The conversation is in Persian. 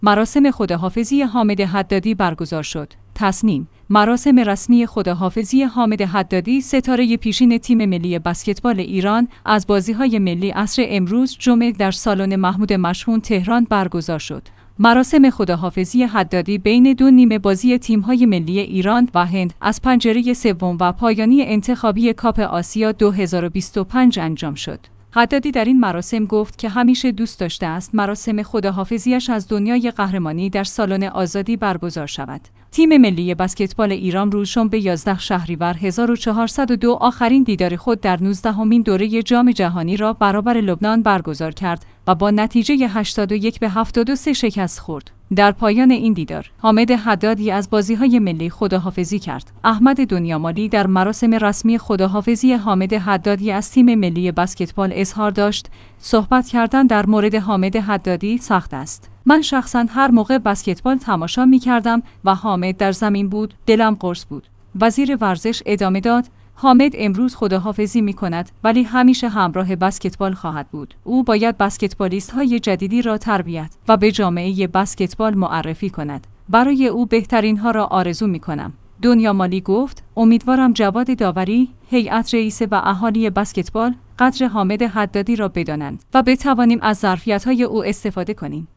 مراسم خداحافظی حامد حدادی برگزار شد. تصمیم: مراسم رسمی خداحافظی حامد حدادی، ستاره پیشین تیم ملی بسکتبال ایران، از بازی‌های ملی عصر امروز جمعه در سالن محمود مشهون تهران برگزار شد. مراسم خداحافظی حدادی بین دو نیمه بازی تیم‌های ملی ایران و هند از پنجره سوم و پایانی انتخابی کاپ آسیا 2025 انجام شد. حدادی در این مراسم گفت که همیشه دوست داشته است مراسم خداحافظی‌اش از دنیای قهرمانی در سالن آزادی برگزار شود. تیم ملی بسکتبال ایران روز شنبه 11 شهریور 1402 آخرین دیدار خود در 19مین دوره جام جهانی را برابر لبنان برگزار کرد و با نتیجه 81-73 شکست خورد. در پایان این دیدار، حامد حدادی از بازی‌های ملی خداحافظی کرد. احمد دنیامالی در مراسم رسمی خداحافظی حامد حدادی از تیم ملی بسکتبال اظهار داشت: صحبت کردن در مورد حامد حدادی سخت است. من شخصا هر موقع بسکتبال تماشا می‌کردم و حامد در زمین بود، دلم قرص بود. وزیر ورزش ادامه داد: حامد امروز خداحافظی می‌کند ولی همیشه همراه بسکتبال خواهد بود. او باید بسکتبالیست‌های جدیدی را تربیت و به جامعه بسکتبال معرفی کند. برای او بهترین‌ها را آرزو می‌کنم. دنیامالی گفت: امیدوارم جواد داوری، هیئت رئیسه و اهالی بسکتبال قدر حامد حدادی را بدانند و بتوانیم از ظرفیت‌های او استفاده کنیم.